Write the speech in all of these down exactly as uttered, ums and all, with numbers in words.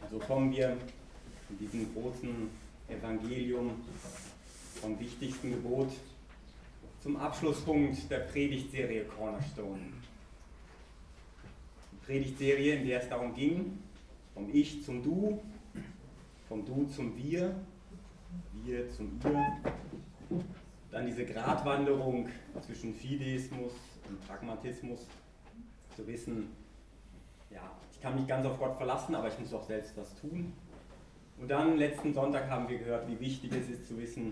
So kommen wir in diesem großen Evangelium vom wichtigsten Gebot zum Abschlusspunkt der Predigtserie Cornerstone. Die Predigtserie, in der es darum ging, vom Ich zum Du, vom Du zum Wir, Wir zum Ihr, dann diese Gratwanderung zwischen Fideismus und Pragmatismus, zu wissen, ja, ich kann mich ganz auf Gott verlassen, aber ich muss auch selbst was tun. Und dann letzten Sonntag haben wir gehört, wie wichtig es ist zu wissen,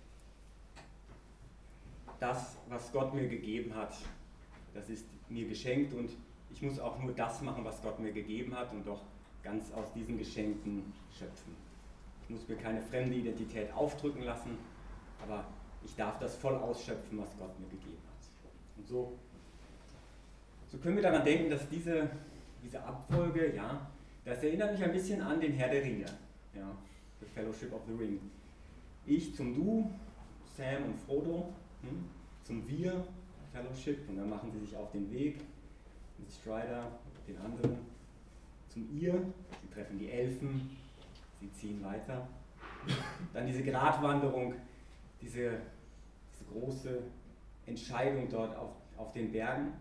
das, was Gott mir gegeben hat, das ist mir geschenkt und ich muss auch nur das machen, was Gott mir gegeben hat und doch ganz aus diesen Geschenken schöpfen. Ich muss mir keine fremde Identität aufdrücken lassen, aber ich darf das voll ausschöpfen, was Gott mir gegeben hat. Und so, so können wir daran denken, dass diese, diese Abfolge, ja, das erinnert mich ein bisschen an den Herr der Ringe, ja, The Fellowship of the Ring. Ich zum Du, Sam und Frodo, hm, zum Wir, Fellowship, und dann machen sie sich auf den Weg mit Strider, den anderen, zum Ihr, sie treffen die Elfen, sie ziehen weiter. Dann diese Gratwanderung, diese, diese große Entscheidung dort auf, auf den Bergen,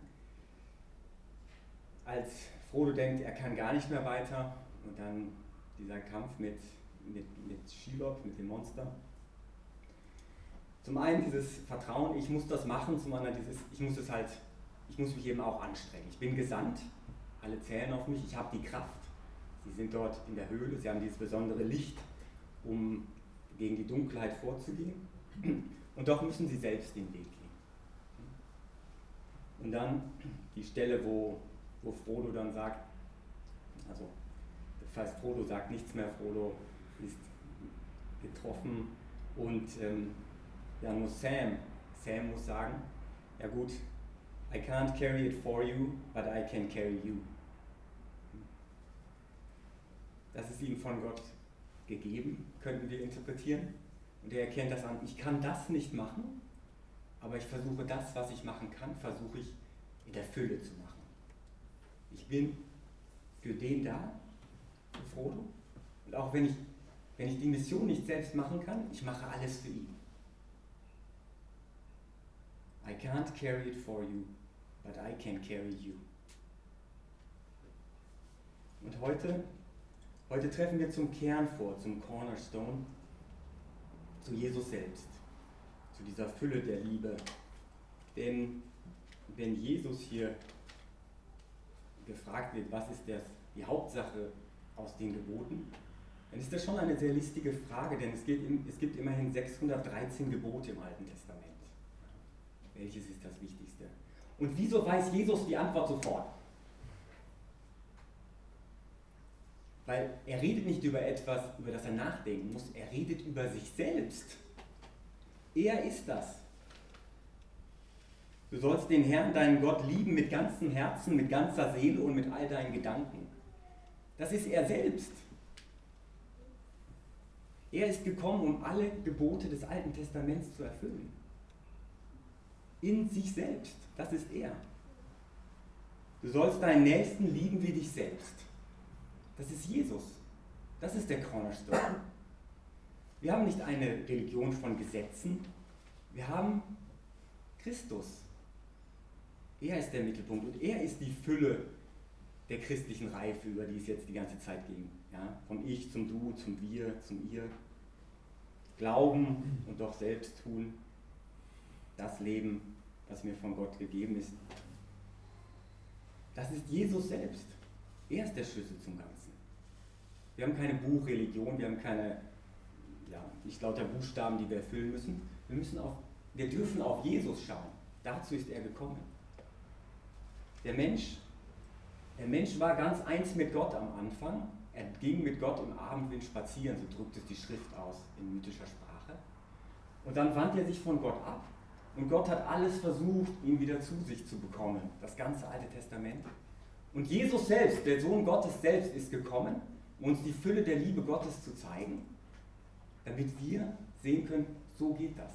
als Frodo denkt, er kann gar nicht mehr weiter, und dann dieser Kampf mit, mit, mit Shelob, mit dem Monster. Zum einen dieses Vertrauen, ich muss das machen, zum anderen dieses, ich muss es halt, ich muss mich eben auch anstrengen. Ich bin gesandt, alle zählen auf mich, ich habe die Kraft. Sie sind dort in der Höhle, sie haben dieses besondere Licht, um gegen die Dunkelheit vorzugehen. Und doch müssen sie selbst den Weg gehen. Und dann die Stelle, wo, wo Frodo dann sagt, also das heißt, Frodo sagt nichts mehr, Frodo ist getroffen und ähm, dann muss Sam, Sam muss sagen, ja gut, I can't carry it for you, but I can carry you. Das ist ihm von Gott gegeben, könnten wir interpretieren. Und er erkennt das an, ich kann das nicht machen, aber ich versuche das, was ich machen kann, versuche ich in der Fülle zu machen. Ich bin für den da, für Frodo. Und auch wenn ich, wenn ich die Mission nicht selbst machen kann, ich mache alles für ihn. I can't carry it for you, but I can carry you. Und heute, heute treffen wir zum Kern vor, zum Cornerstone, zu Jesus selbst, zu dieser Fülle der Liebe. Denn wenn Jesus hier gefragt wird, was ist das, die Hauptsache aus den Geboten, dann ist das schon eine sehr listige Frage, denn es gibt, es gibt immerhin sechshundertdreizehn Gebote im Alten Testament. Welches ist das Wichtigste? Und wieso weiß Jesus die Antwort sofort? Weil er redet nicht über etwas, über das er nachdenken muss, er redet über sich selbst. Er ist das. Du sollst den Herrn, deinen Gott, lieben mit ganzem Herzen, mit ganzer Seele und mit all deinen Gedanken. Das ist er selbst. Er ist gekommen, um alle Gebote des Alten Testaments zu erfüllen. In sich selbst, das ist er. Du sollst deinen Nächsten lieben wie dich selbst. Das ist Jesus. Das ist der Cornerstone. Wir haben nicht eine Religion von Gesetzen, wir haben Christus. Er ist der Mittelpunkt und er ist die Fülle der christlichen Reife, über die es jetzt die ganze Zeit ging. Ja? Vom Ich zum Du, zum Wir, zum Ihr. Glauben und doch selbst tun. Das Leben, das mir von Gott gegeben ist. Das ist Jesus selbst. Er ist der Schlüssel zum Ganzen. Wir haben keine Buchreligion, wir haben keine, ja, nicht lauter Buchstaben, die wir erfüllen müssen. Wir, müssen auf, wir dürfen auf Jesus schauen. Dazu ist er gekommen. Der Mensch, der Mensch war ganz eins mit Gott am Anfang. Er ging mit Gott im Abendwind spazieren, so drückt es die Schrift aus in mythischer Sprache. Und dann wandte er sich von Gott ab. Und Gott hat alles versucht, ihn wieder zu sich zu bekommen. Das ganze Alte Testament. Und Jesus selbst, der Sohn Gottes selbst, ist gekommen, um uns die Fülle der Liebe Gottes zu zeigen, damit wir sehen können, so geht das.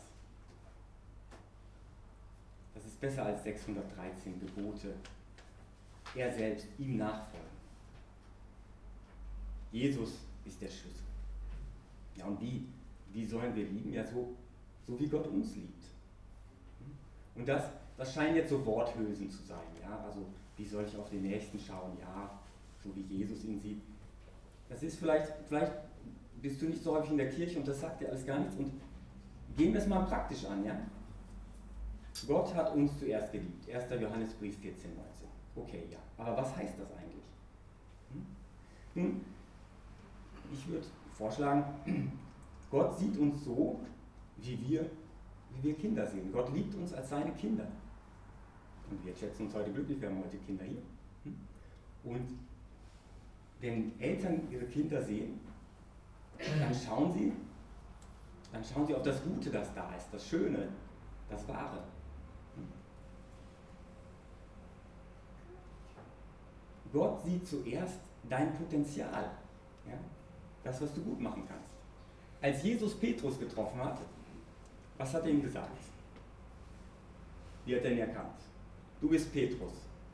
Das ist besser als sechshundertdreizehn Gebote. Er selbst, ihm nachfolgen. Jesus ist der Schlüssel. Ja, und wie, wie sollen wir lieben? Ja, so, so wie Gott uns liebt. Und das, das scheinen jetzt so Worthülsen zu sein. Ja? Also, wie soll ich auf den Nächsten schauen? Ja, so wie Jesus ihn sieht. Das ist vielleicht, vielleicht bist du nicht so häufig in der Kirche und das sagt dir alles gar nichts. Und gehen wir es mal praktisch an. Ja? Gott hat uns zuerst geliebt. erster Johannesbrief vierzehn, neunzehn. Okay, ja. Aber was heißt das eigentlich? Hm? Hm? Ich würde vorschlagen, Gott sieht uns so, wie wir, wie wir Kinder sehen. Gott liebt uns als seine Kinder. Und wir schätzen uns heute glücklich, wir haben heute Kinder hier. Und wenn Eltern ihre Kinder sehen, dann schauen sie, dann schauen sie auf das Gute, das da ist, das Schöne, das Wahre. Gott sieht zuerst dein Potenzial, ja? Das, was du gut machen kannst. Als Jesus Petrus getroffen hat, was hat er ihm gesagt? Wie hat er ihn erkannt? Du bist Petrus.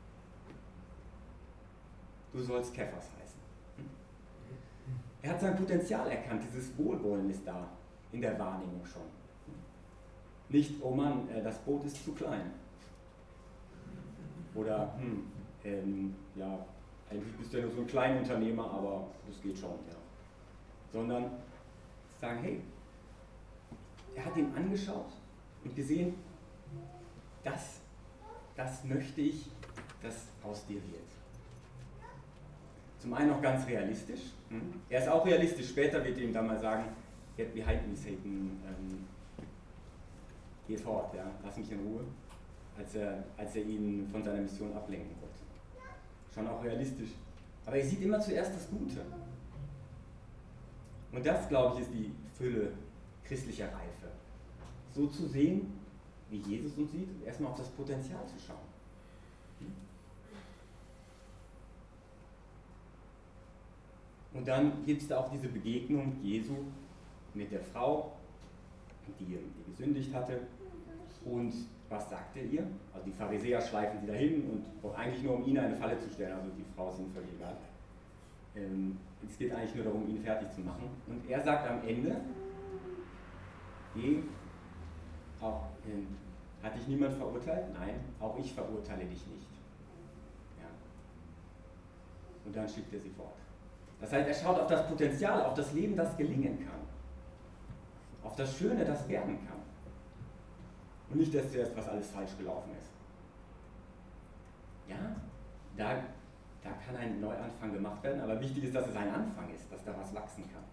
Du sollst Kephas heißen. Er hat sein Potenzial erkannt, dieses Wohlwollen ist da in der Wahrnehmung schon. Nicht, oh Mann, das Boot ist zu klein. Oder, hm, ähm, ja, eigentlich bist du ja nur so ein Kleinunternehmer, aber das geht schon, ja. Sondern sagen, hey, er hat ihn angeschaut und gesehen, das, das möchte ich, dass aus dir wird. Zum einen auch ganz realistisch. Hm? Er ist auch realistisch, später wird ihm dann mal sagen, get behind me, Satan, ähm, geh fort, ja, lass mich in Ruhe, als er, als er ihn von seiner Mission ablenken wollte. Schon auch realistisch. Aber er sieht immer zuerst das Gute. Und das, glaube ich, ist die Fülle christlicher Reife. So zu sehen, wie Jesus uns sieht, und erstmal auf das Potenzial zu schauen. Und dann gibt es da auch diese Begegnung Jesu mit der Frau, die, die gesündigt hatte. Und was sagt er ihr? Also die Pharisäer schleifen sie dahin und eigentlich nur um ihn eine Falle zu stellen. Also die Frau ist ihnen völlig egal. Ähm, es geht eigentlich nur darum, ihn fertig zu machen. Und er sagt am Ende, geh, auch, äh, hat dich niemand verurteilt? Nein, auch ich verurteile dich nicht. Ja. Und dann schickt er sie fort. Das heißt, er schaut auf das Potenzial, auf das Leben, das gelingen kann. Auf das Schöne, das werden kann. Und nicht, dass zuerst was alles falsch gelaufen ist. Ja, da, da kann ein Neuanfang gemacht werden, aber wichtig ist, dass es ein Anfang ist, dass da was wachsen kann.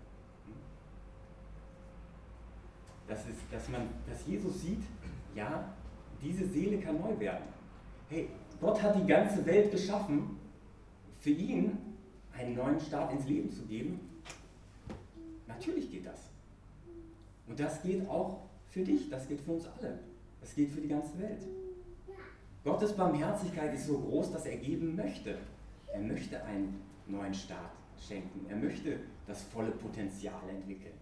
Das ist, dass man, dass Jesus sieht, ja, diese Seele kann neu werden. Hey, Gott hat die ganze Welt geschaffen, für ihn einen neuen Start ins Leben zu geben. Natürlich geht das. Und das geht auch für dich, das geht für uns alle. Das geht für die ganze Welt. Gottes Barmherzigkeit ist so groß, dass er geben möchte. Er möchte einen neuen Start schenken. Er möchte das volle Potenzial entwickeln.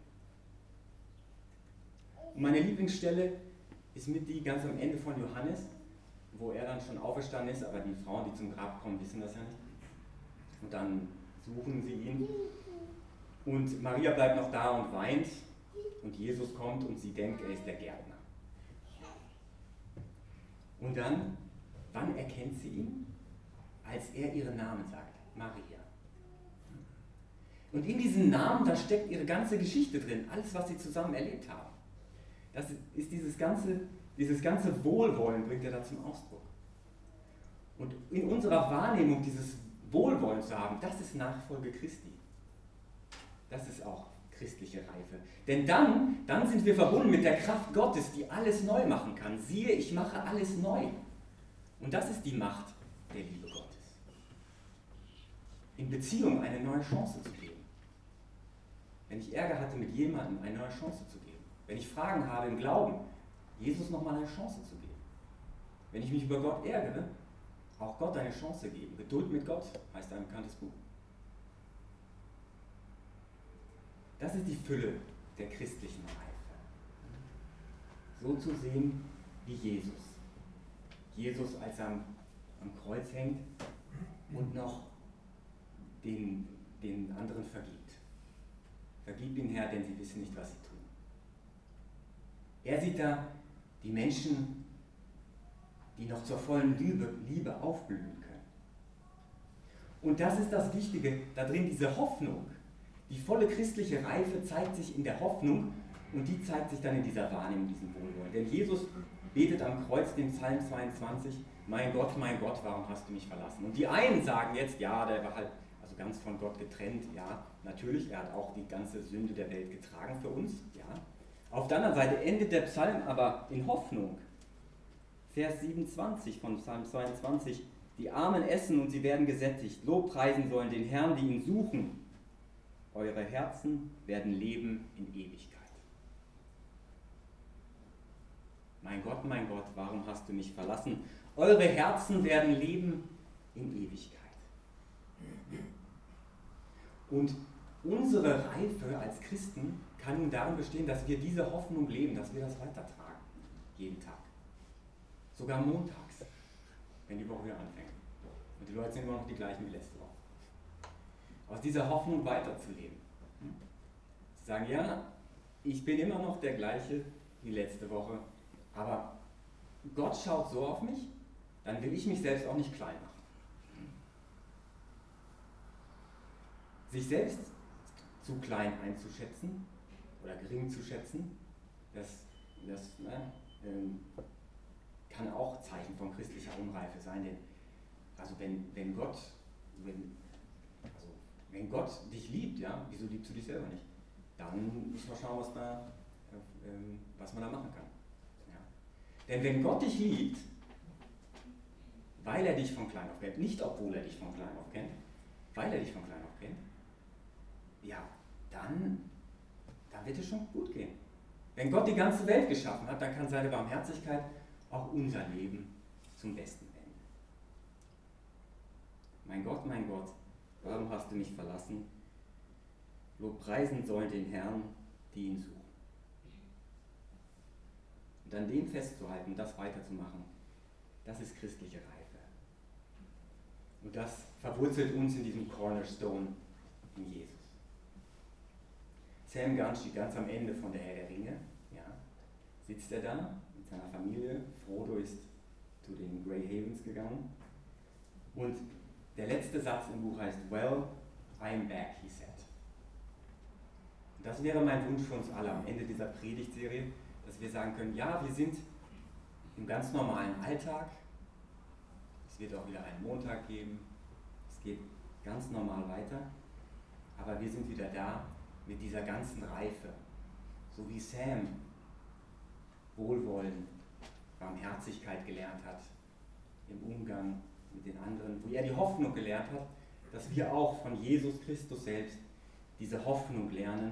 Und meine Lieblingsstelle ist mit die ganz am Ende von Johannes, wo er dann schon auferstanden ist, aber die Frauen, die zum Grab kommen, wissen das ja nicht. Und dann suchen sie ihn. Und Maria bleibt noch da und weint. Und Jesus kommt und sie denkt, er ist der Gärtner. Und dann, wann erkennt sie ihn? Als er ihren Namen sagt, Maria. Und in diesem Namen, da steckt ihre ganze Geschichte drin, alles, was sie zusammen erlebt haben. Das ist dieses ganze, dieses ganze Wohlwollen, bringt er da zum Ausdruck. Und in unserer Wahrnehmung dieses Wohlwollen zu haben, das ist Nachfolge Christi. Das ist auch christliche Reife. Denn dann, dann sind wir verbunden mit der Kraft Gottes, die alles neu machen kann. Siehe, ich mache alles neu. Und das ist die Macht der Liebe Gottes. In Beziehung eine neue Chance zu geben. Wenn ich Ärger hatte mit jemandem, eine neue Chance zu geben. Wenn ich Fragen habe im Glauben, Jesus nochmal eine Chance zu geben. Wenn ich mich über Gott ärgere, auch Gott eine Chance geben. Geduld mit Gott heißt ein bekanntes Buch. Das ist die Fülle der christlichen Reife. So zu sehen wie Jesus. Jesus, als er am, am Kreuz hängt und noch den, den anderen vergibt. Vergib ihnen, Herr, denn sie wissen nicht, was sie tun. Er sieht da die Menschen, die noch zur vollen Liebe, Liebe aufblühen können. Und das ist das Wichtige, da drin diese Hoffnung. Die volle christliche Reife zeigt sich in der Hoffnung und die zeigt sich dann in dieser Wahrnehmung, in diesem Wohlwollen. Denn Jesus betet am Kreuz den Psalm zweiundzwanzig, mein Gott, mein Gott, warum hast du mich verlassen? Und die einen sagen jetzt, ja, der war halt also ganz von Gott getrennt, ja, natürlich, er hat auch die ganze Sünde der Welt getragen für uns, ja. Auf der anderen Seite endet der Psalm aber in Hoffnung. Vers siebenundzwanzig von Psalm zweiundzwanzig, die Armen essen und sie werden gesättigt, Lobpreisen sollen den Herrn, die ihn suchen. Eure Herzen werden leben in Ewigkeit. Mein Gott, mein Gott, warum hast du mich verlassen? Eure Herzen werden leben in Ewigkeit. Und unsere Reife als Christen kann nun darin bestehen, dass wir diese Hoffnung leben, dass wir das weitertragen, jeden Tag. Sogar montags, wenn die Woche wieder anfängt. Und die Leute sind immer noch die gleichen wie letzte Woche. Aus dieser Hoffnung weiterzuleben. Zu sagen, ja, ich bin immer noch der gleiche wie letzte Woche, aber Gott schaut so auf mich, dann will ich mich selbst auch nicht klein machen. Sich selbst zu klein einzuschätzen oder gering zu schätzen, das, das ne, ähm, kann auch Zeichen von christlicher Unreife sein. Denn also wenn, wenn Gott, wenn, also wenn Gott dich liebt, ja, wieso liebst du dich selber nicht? Dann müssen wir schauen, was, da, äh, was man da machen kann. Ja. Denn wenn Gott dich liebt, weil er dich von klein auf kennt, nicht obwohl er dich von klein auf kennt, weil er dich von klein auf kennt, ja, dann, dann wird es schon gut gehen. Wenn Gott die ganze Welt geschaffen hat, dann kann seine Barmherzigkeit auch unser Leben zum Besten wenden. Mein Gott, mein Gott, warum hast du mich verlassen? Lobpreisen sollen den Herrn, die ihn suchen. Und an dem festzuhalten, das weiterzumachen, das ist christliche Reife. Und das verwurzelt uns in diesem Cornerstone in Jesus. Sam Gunn steht ganz am Ende von der Herr der Ringe. Ja, sitzt er da mit seiner Familie. Frodo ist zu den Grey Havens gegangen. Und der letzte Satz im Buch heißt, well, I'm back, he said. Und das wäre mein Wunsch für uns alle am Ende dieser Predigtserie, dass wir sagen können, ja, wir sind im ganz normalen Alltag. Es wird auch wieder einen Montag geben. Es geht ganz normal weiter. Aber wir sind wieder da mit dieser ganzen Reife. So wie Sam Wohlwollen, Barmherzigkeit gelernt hat im Umgang mit den anderen, wo er die Hoffnung gelernt hat, dass wir auch von Jesus Christus selbst diese Hoffnung lernen.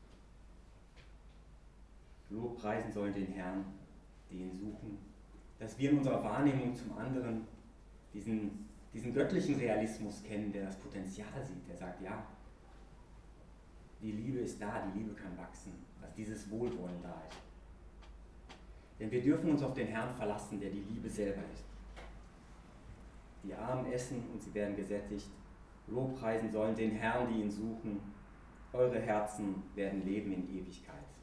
Lobpreisen sollen den Herrn, die ihn suchen. Dass wir in unserer Wahrnehmung zum anderen diesen, diesen göttlichen Realismus kennen, der das Potenzial sieht, der sagt, ja, die Liebe ist da, die Liebe kann wachsen, dass dieses Wohlwollen da ist. Denn wir dürfen uns auf den Herrn verlassen, der die Liebe selber ist. Die Armen essen und sie werden gesättigt. Lobpreisen sollen den Herrn, die ihn suchen. Eure Herzen werden leben in Ewigkeit.